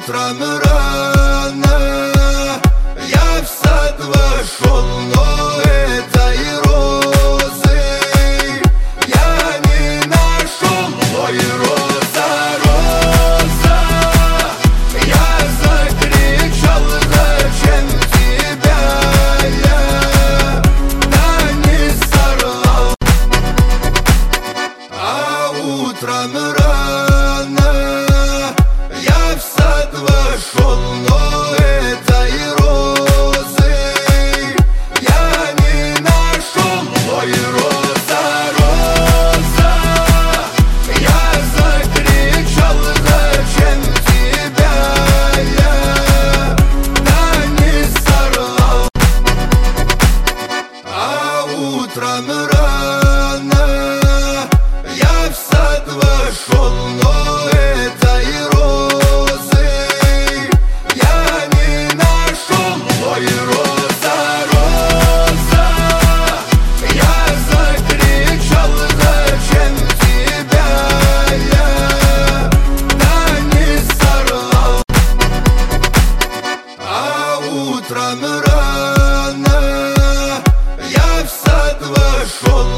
утром рано я в сад вошел, но этой розы я не нашел. Ой, роза, роза, я закричал: зачем тебя я да не сорвал? А утром рано я в сад вошел, но этой розы я не нашел. Ой, роза, роза, я закричал: зачем тебя я да не сорвал? А утром рано я в сад вошел, но этой розы я не нашел. Ой, роза, роза, я закричал: зачем тебя я да не сорвал? А утром рано я в сад вошел,